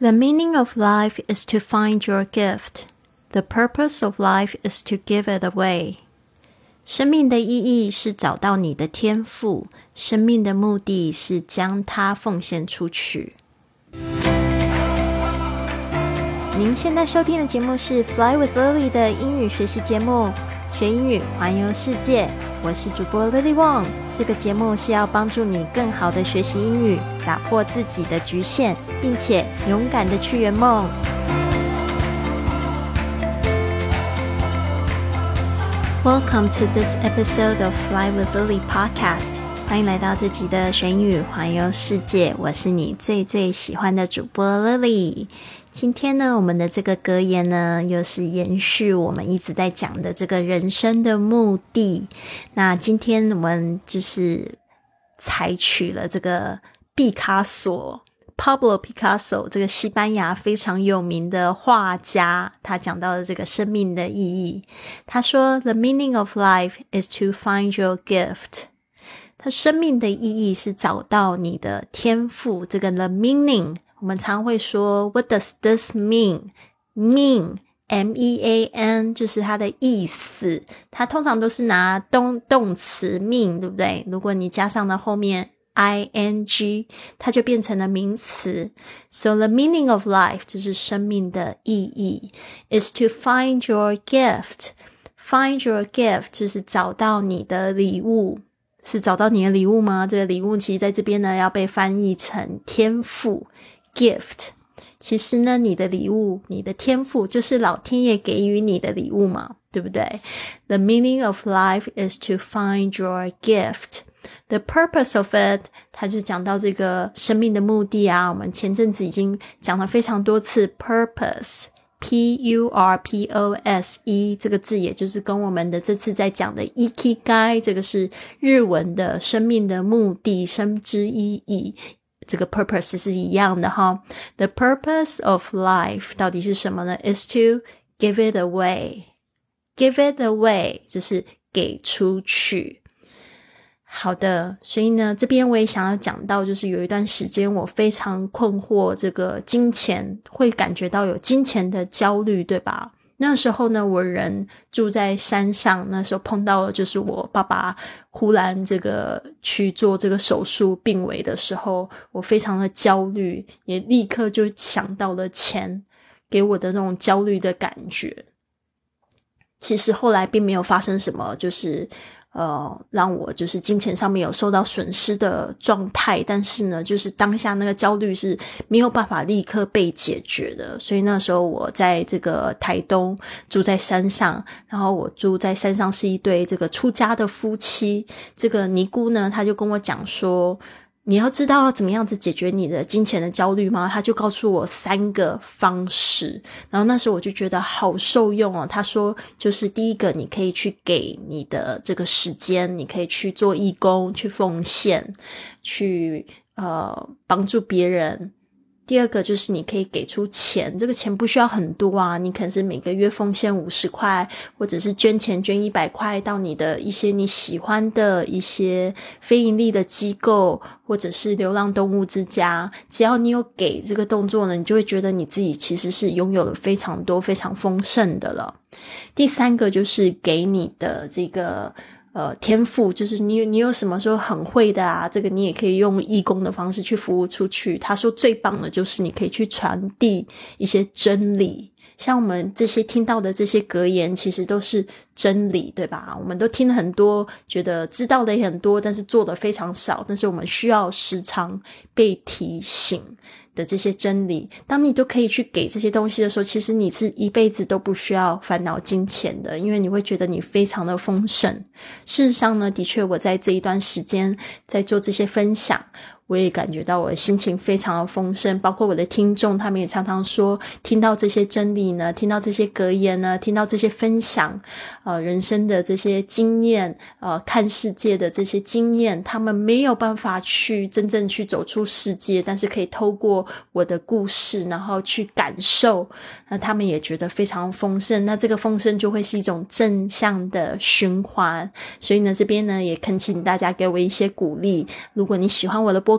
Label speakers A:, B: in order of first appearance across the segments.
A: The meaning of life is to find your gift. The purpose of life is to give it away. 生命的意义是找到你的天赋，生命的目的是将它奉献出去。您现在收听的节目是 Fly with Lily 的英语学习节目，学英语环游世界。我是主播 Lily Wong， 这个节目是要帮助你更好的学习英语，打破自己的局限，并且勇敢的去圆梦。Welcome to this episode of Fly with Lily podcast. 欢迎来到这集的学英语环游世界，我是你最最喜欢的主播 Lily。今天呢，我们的这个格言呢，又是延续我们一直在讲的这个人生的目的。那今天我们就是采取了这个毕卡索 Pablo Picasso 这个西班牙非常有名的画家，他讲到的这个生命的意义。他说 The meaning of life is to find your gift。 他生命的意义是找到你的天赋。这个 the meaning我们常会说 What does this mean? Mean M-E-A-N 就是它的意思，它通常都是拿动词 mean 对不对？如果你加上了后面 ing 它就变成了名词。 So the meaning of life 就是生命的意义 is to find your gift. Find your gift 就是找到你的礼物。是找到你的礼物吗？这个礼物其实在这边呢要被翻译成天赋 gift。 其实呢你的礼物，你的天赋就是老天爷给予你的礼物嘛，对不对？ The meaning of life is to find your gift. The purpose of it 他就讲到这个生命的目的啊，我们前阵子已经讲了非常多次 purpose P-U-R-P-O-S-E 这个字也就是跟我们的这次在讲的 Ikigai 这个是日文的生命的目的，生之意义，这个 purpose 是一样的哈。 The purpose of life 到底是什么呢？ is to give it away. Give it away 就是给出去。好的，所以呢这边我也想要讲到，就是有一段时间我非常困惑这个金钱，会感觉到有金钱的焦虑，对吧？那时候呢我人住在山上，那时候碰到了就是我爸爸忽然这个去做这个手术病危的时候，我非常的焦虑，也立刻就想到了钱给我的那种焦虑的感觉。其实后来并没有发生什么就是让我就是金钱上面有受到损失的状态，但是呢就是当下那个焦虑是没有办法立刻被解决的。所以那时候我在这个台东住在山上，然后我住在山上是一对这个出家的夫妻，这个尼姑呢她就跟我讲说，你要知道怎么样子解决你的金钱的焦虑吗？他就告诉我3个方式，然后那时候我就觉得好受用哦。他说就是第一个，你可以去给你的这个时间，你可以去做义工，去奉献，去帮助别人。第二个就是你可以给出钱，这个钱不需要很多啊，你可能是每个月奉献50块，或者是捐钱捐100块到你的一些你喜欢的一些非盈利的机构，或者是流浪动物之家。只要你有给这个动作呢，你就会觉得你自己其实是拥有了非常多非常丰盛的了。第3个就是给你的这个天赋，就是你有什么时候很会的啊，这个你也可以用义工的方式去服务出去。他说最棒的就是你可以去传递一些真理，像我们这些听到的这些格言其实都是真理，对吧？我们都听了很多，觉得知道的也很多，但是做的非常少，但是我们需要时常被提醒的这些真理。当你都可以去给这些东西的时候，其实你是一辈子都不需要烦恼金钱的，因为你会觉得你非常的丰盛。事实上呢，的确我在这一段时间在做这些分享，我也感觉到我的心情非常的丰盛，包括我的听众，他们也常常说听到这些真理呢，听到这些格言呢，听到这些分享人生的这些经验看世界的这些经验，他们没有办法去真正去走出世界，但是可以透过我的故事然后去感受，那他们也觉得非常丰盛，那这个丰盛就会是一种正向的循环。所以呢这边呢也恳请大家给我一些鼓励，如果你喜欢我的播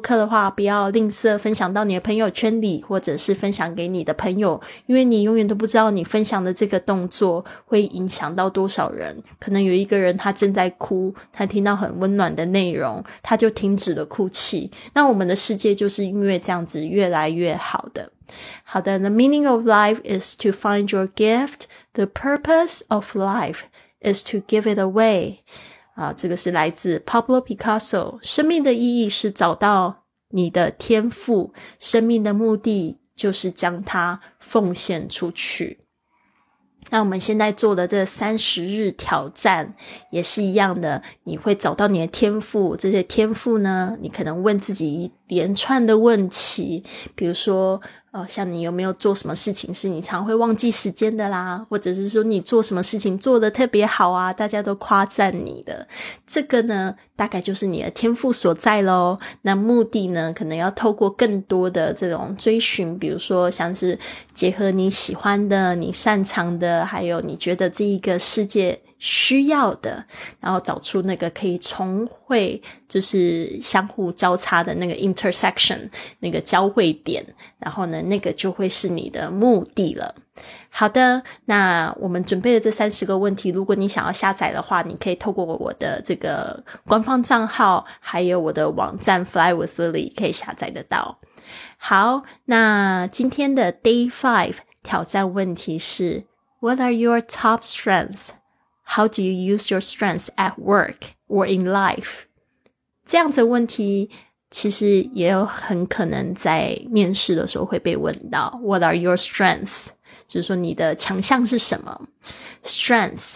A: 课的话，不要吝啬分享到你的朋友圈里，或者是分享给你的朋友，因为你永远都不知道你分享的这个动作会影响到多少人。可能有一个人他正在哭，他听到很温暖的内容，他就停止了哭泣。那我们的世界就是因为这样子越来越好的。好的， The meaning of life is to find your gift. The purpose of life is to give it away. 这个是来自 Pablo Picasso。生命的意义是找到你的天赋，生命的目的就是将它奉献出去。那我们现在做的这30日挑战也是一样的，你会找到你的天赋，这些天赋呢，你可能问自己一连串的问题，比如说像你有没有做什么事情是你常会忘记时间的啦，或者是说你做什么事情做得特别好啊，大家都夸赞你的，这个呢大概就是你的天赋所在咯。那目的呢，可能要透过更多的这种追寻，比如说像是结合你喜欢的，你擅长的，还有你觉得这一个世界需要的，然后找出那个可以重会，就是相互交叉的那个 intersection， 那个交汇点，然后呢那个就会是你的目的了。好的，那我们准备的这30个问题，如果你想要下载的话，你可以透过我的这个官方账号还有我的网站 Fly with Lily 可以下载得到。好，那今天的 Day 5挑战问题是 What are your top strengths?How do you use your strengths at work or in life? 这样子的问题其实也有很可能在面試的时候会被问到。What are your strengths? 就是说你的强项是什么？ Strengths,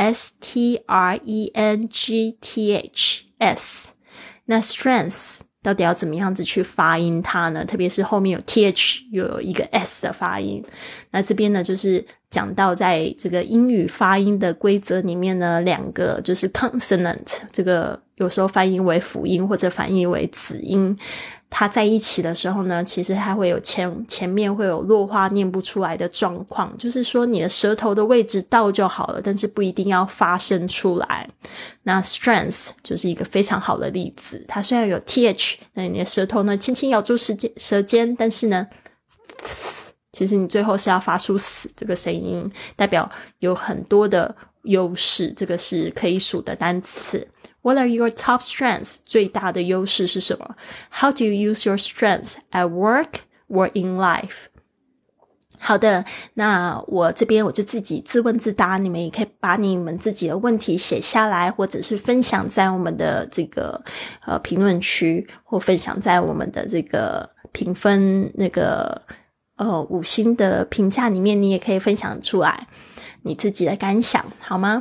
A: S-T-R-E-N-G-T-H-S。 那 strengths 到底要怎么样子去发音它呢？特别是后面有 th 有一个 s 的发音。那这边呢就是讲到在这个英语发音的规则里面呢，2个就是 consonant， 这个有时候翻译为辅音或者翻译为子音，它在一起的时候呢，其实它会有前面会有落花念不出来的状况，就是说你的舌头的位置到就好了，但是不一定要发声出来。那 strength 就是一个非常好的例子，它虽然有 th， 那你的舌头呢轻轻咬住舌尖，但是呢其实你最后是要发出死这个声音，代表有很多的优势，这个是可以数的单词。What are your top strengths? 最大的优势是什么？ How do you use your strengths at work or in life? 好的，那我这边我就自己自问自答，你们也可以把你们自己的问题写下来，或者是分享在我们的这个评论区，或分享在我们的这个评分那个5星的评价里面，你也可以分享出来你自己的感想，好吗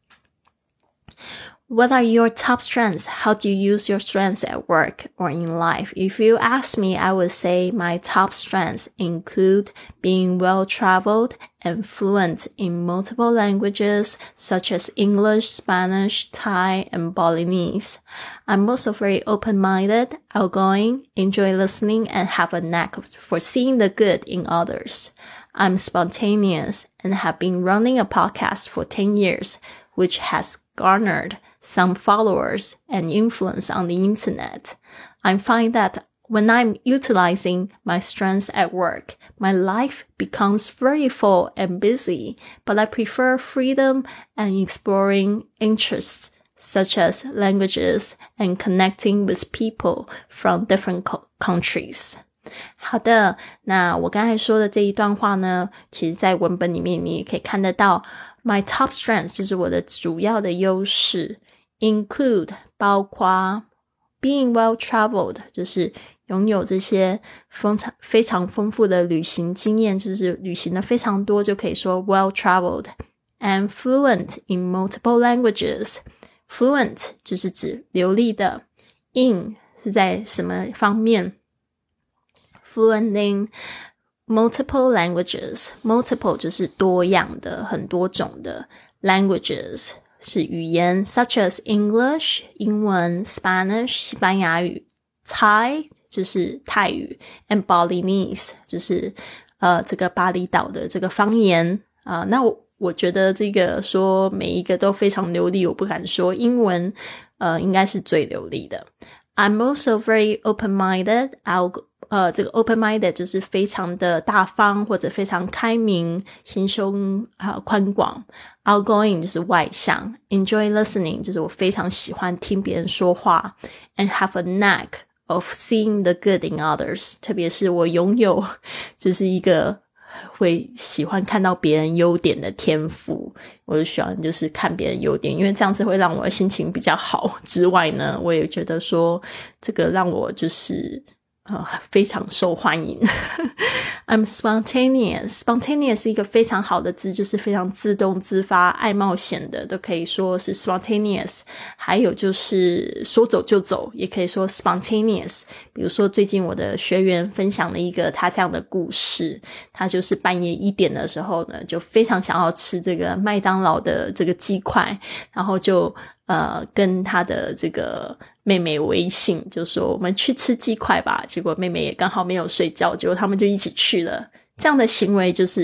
A: ？What are your top strengths? How do you use your strengths at work or in life? If you ask me, I would say my top strengths include being well-traveled and fluent in multiple languages such as English, Spanish, Thai, and Balinese. I'm also very open-minded, outgoing, enjoy listening, and have a knack for seeing the good in others. I'm spontaneous and have been running a podcast for 10 years, which has garnered some followers and influence on the internet. I find that when I'm utilizing my strengths at work, my life becomes very full and busy, but I prefer freedom and exploring interests such as languages and connecting with people from different countries. 好的，那我刚才说的这一段话呢，其实在文本里面你也可以看得到 My top strengths 就是我的主要的优势， include 包括 being well-traveled 就是拥有这些非常丰富的旅行经验，就是旅行的非常多，就可以说 well-traveled, and fluent in multiple languages. Fluent 就是指流利的， in 是在什么方面， fluent in multiple languages. Multiple 就是多样的，很多种的， languages 是语言 such as English 英文， Spanish 西班牙语， Thai 就是泰语， and Balinese 就是这个巴厘岛的这个方言那我觉得这个说每一个都非常流利，我不敢说，英文应该是最流利的。 I'm also very open-minded. 这个 open-minded 就是非常的大方或者非常开明，心胸宽广。Outgoing 就是外向。Enjoy listening 就是我非常喜欢听别人说话。And have a knack of seeing the good in others. 特别是我拥有就是一个会喜欢看到别人优点的天赋，我就喜欢就是看别人优点，因为这样子会让我的心情比较好。之外呢，我也觉得说这个让我就是非常受欢迎。I'm spontaneous. Spontaneous 是一个非常好的字，就是非常自动自发爱冒险的，都可以说是 spontaneous。还有就是说走就走，也可以说 spontaneous。比如说最近我的学员分享了一个他这样的故事，他就是半夜1点的时候呢，就非常想要吃这个麦当劳的这个鸡块，然后就跟他的这个妹妹微信，就说我们去吃鸡块吧，结果妹妹也刚好没有睡觉，结果他们就一起去了。这样的行为就是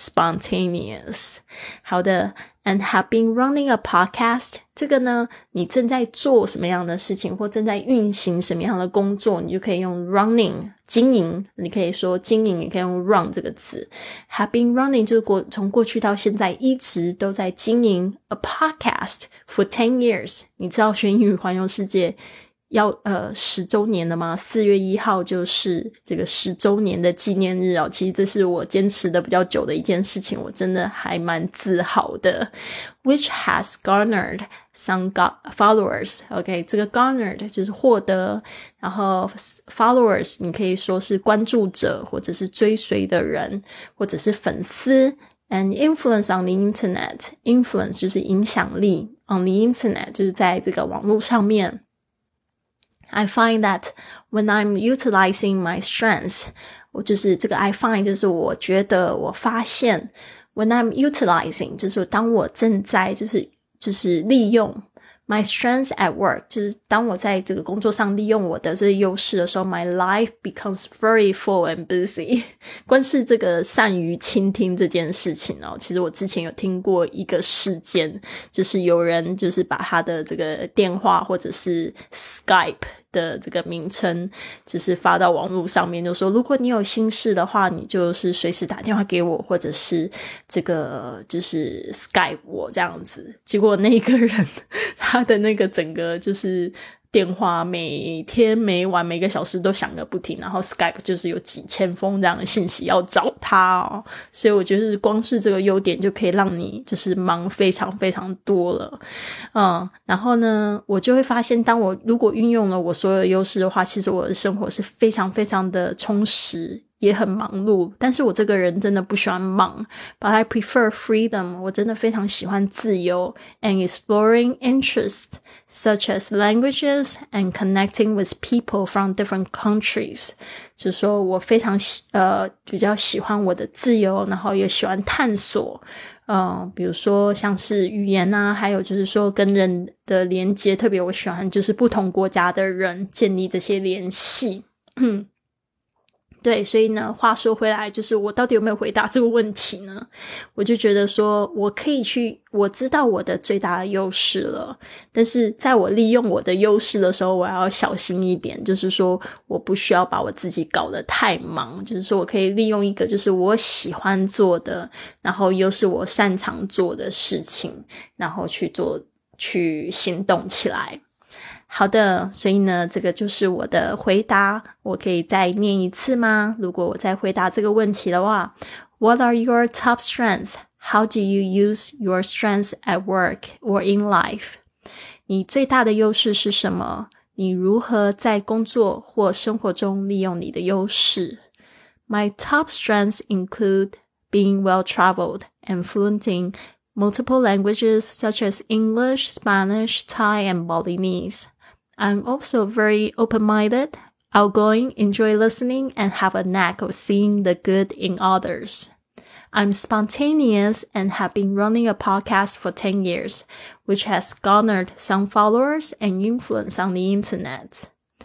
A: spontaneous。 好的， and have been running a podcast， 这个呢，你正在做什么样的事情或正在运行什么样的工作，你就可以用 running 经营，你可以说经营，也可以用 run 这个词。 have been running 就是从过去到现在一直都在经营 a podcast for 10 years。 你知道学英语环游世界要10周年了吗？4月1号就是这个10周年的纪念日哦。其实这是我坚持的比较久的一件事情，我真的还蛮自豪的。Which has garnered some followers. OK， 这个 garnered 就是获得，然后 followers 你可以说是关注者或者是追随的人或者是粉丝。And influence on the internet. Influence 就是影响力， on the internet 就是在这个网络上面。I find that when I'm utilizing my strengths， 我就是这个 I find 就是我觉得我发现， when I'm utilizing 就是当我正在就是利用 my strengths at work， 就是当我在这个工作上利用我的这个优势的时候， my life becomes very full and busy。 光是这个善于倾听这件事情哦，其实我之前有听过一个事件，就是有人就是把他的这个电话或者是 Skype 的这个名称就是发到网络上面，就说如果你有心事的话，你就是随时打电话给我，或者是这个就是 Skype 我这样子。结果那个人他的那个整个就是电话每天每晚每个小时都响个不停，然后 Skype 就是有几千封这样的信息要找他哦。所以我觉得光是这个优点就可以让你就是忙非常非常多了。然后呢，我就会发现当我如果运用了我所有的优势的话，其实我的生活是非常非常的充实，也很忙碌。但是我这个人真的不喜欢忙， but I prefer freedom， 我真的非常喜欢自由 and exploring interests such as languages and connecting with people from different countries。 就是说我非常比较喜欢我的自由，然后也喜欢探索比如说像是语言啊，还有就是说跟人的连接，特别我喜欢就是不同国家的人建立这些联系。对，所以呢，话说回来，就是我到底有没有回答这个问题呢？我就觉得说我知道我的最大的优势了，但是在我利用我的优势的时候，我要小心一点，就是说我不需要把我自己搞得太忙，就是说我可以利用一个就是我喜欢做的，然后又是我擅长做的事情，然后去行动起来。好的，所以呢，这个就是我的回答。我可以再念一次吗？如果我再回答这个问题的话， What are your top strengths? How do you use your strengths at work or in life? 你最大的优势是什么？你如何在工作或生活中利用你的优势？ My top strengths include being well-traveled and fluent in multiple languages such as English, Spanish, Thai, and Balinese.I'm also very open-minded, outgoing, enjoy listening, and have a knack of seeing the good in others. I'm spontaneous and have been running a podcast for 10 years, which has garnered some followers and influence on the internet.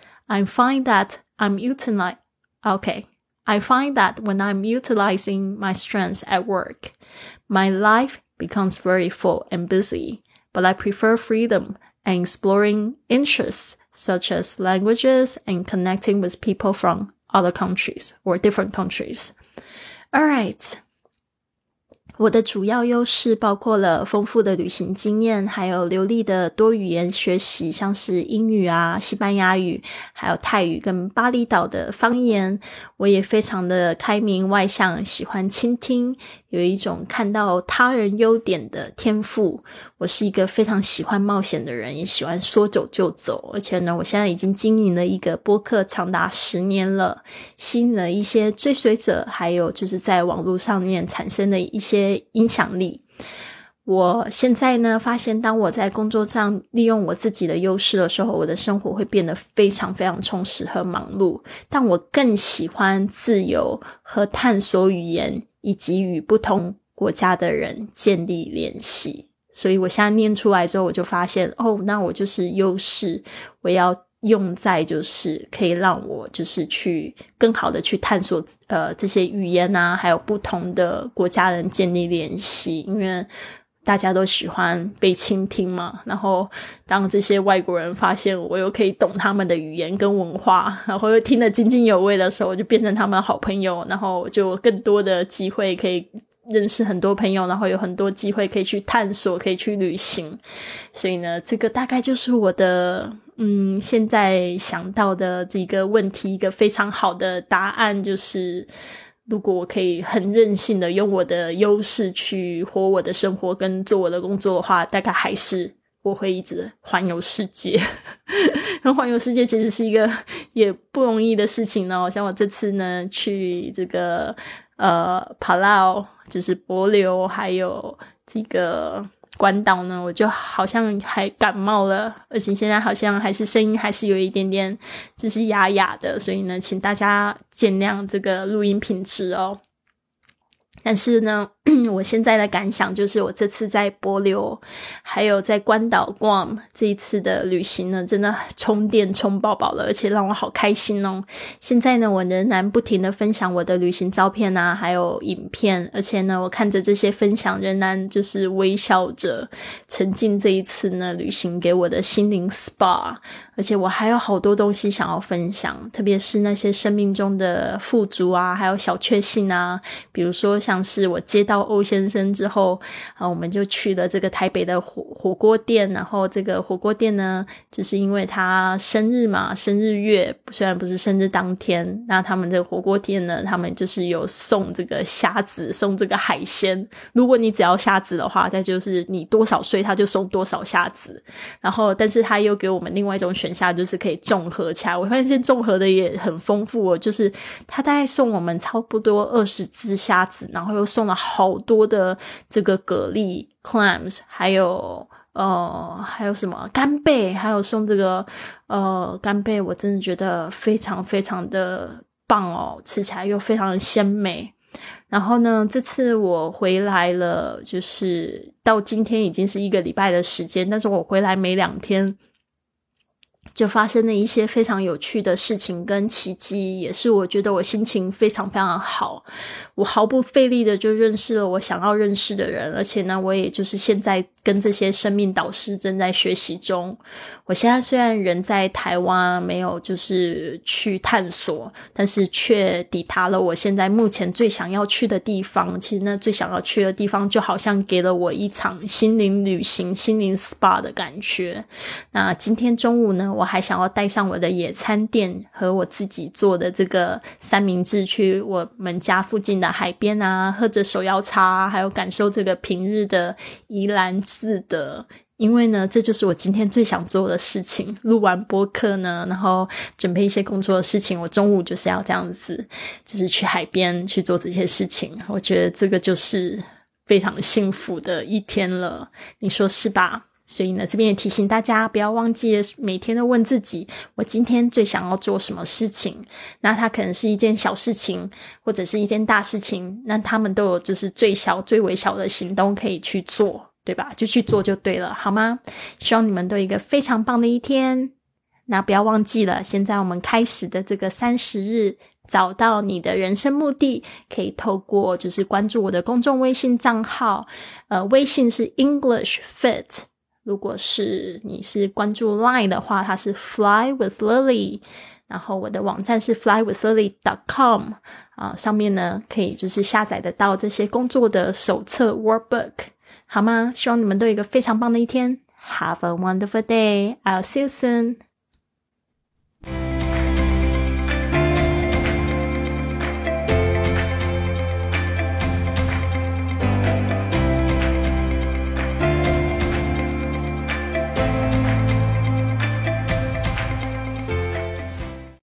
A: I find that when I'm utilizing my strengths at work, my life becomes very full and busy, but I prefer freedom and exploring interests such as languages and connecting with people from other countries or different countries. All right. 我的主要优势包括了丰富的旅行经验，还有流利的多语言学习，像是英语啊、西班牙语，还有泰语跟巴厘岛的方言。我也非常的开明外向，喜欢倾听，有一种看到他人优点的天赋。我是一个非常喜欢冒险的人，也喜欢说走就走。而且呢，我现在已经经营了一个播客长达10年了，吸引了一些追随者，还有就是在网络上面产生的一些影响力。我现在呢发现，当我在工作上利用我自己的优势的时候，我的生活会变得非常非常充实和忙碌，但我更喜欢自由和探索语言，以及与不同国家的人建立联系。所以我现在念出来之后，我就发现那我就是优势，我要用在就是可以让我就是去更好的去探索这些语言啊，还有不同的国家人建立联系。因为大家都喜欢被倾听嘛，然后当这些外国人发现我又可以懂他们的语言跟文化，然后又听得津津有味的时候，我就变成他们的好朋友，然后就更多的机会可以认识很多朋友，然后有很多机会可以去探索，可以去旅行。所以呢，这个大概就是我的现在想到的这个问题，一个非常好的答案，就是如果我可以很任性的用我的优势去活我的生活跟做我的工作的话，大概还是我会一直环游世界。然后环游世界其实是一个也不容易的事情呢。像我这次呢去这个帕劳，就是帛琉，还有这个关岛呢，我就好像还感冒了，而且现在好像还是声音还是有一点点就是哑哑的，所以呢请大家见谅这个录音品质哦。但是呢我现在的感想就是我这次在帛琉还有在关岛 Guam 这一次的旅行呢，真的充电充饱饱了，而且让我好开心哦。现在呢我仍然不停的分享我的旅行照片啊，还有影片，而且呢我看着这些分享仍然就是微笑着沉浸这一次呢旅行给我的心灵 SPA。而且我还有好多东西想要分享，特别是那些生命中的富足啊，还有小确幸啊，比如说像是我接到欧先生之后我们就去了这个台北的火锅店，然后这个火锅店呢就是因为他生日嘛，生日月虽然不是生日当天，那他们这个火锅店呢他们就是有送这个虾子，送这个海鲜，如果你只要虾子的话，那就是你多少岁他就送多少虾子，然后但是他又给我们另外一种选项，就是可以综合起来。我发现综合的也很丰富哦，就是他大概送我们差不多20只虾子，然后又送了好多的这个蛤蜊 clams， 还有什么干贝，还有送这个干贝，我真的觉得非常非常的棒哦，吃起来又非常的鲜美。然后呢这次我回来了，就是到今天已经是1个礼拜的时间，但是我回来没2天就发生了一些非常有趣的事情跟奇迹，也是我觉得我心情非常非常好，我毫不费力的就认识了我想要认识的人，而且呢我也就是现在跟这些生命导师正在学习中。我现在虽然人在台湾，没有就是去探索，但是却抵达了我现在目前最想要去的地方。其实那最想要去的地方就好像给了我一场心灵旅行，心灵 SPA 的感觉。那今天中午呢，我还想要带上我的野餐垫和我自己做的这个三明治，去我们家附近的海边啊，喝着手摇茶啊，还有感受这个平日的宜兰自得。因为呢这就是我今天最想做的事情，录完播客呢，然后准备一些工作的事情，我中午就是要这样子，就是去海边去做这些事情。我觉得这个就是非常幸福的一天了，你说是吧？所以呢这边也提醒大家不要忘记每天都问自己，我今天最想要做什么事情。那它可能是一件小事情或者是一件大事情，那他们都有就是最小最微小的行动可以去做，对吧？就去做就对了，好吗？希望你们都有一个非常棒的一天。那不要忘记了，现在我们开始的这个30日找到你的人生目的，可以透过就是关注我的公众微信账号，微信是 English Fit 如果是你是关注 Line 的话，它是 Fly with Lily， 然后我的网站是 flywithlily.com 上面呢可以就是下载得到这些工作的手册 workbook， 好吗？希望你们都有一个非常棒的一天。Have a wonderful day. I'll see you soon.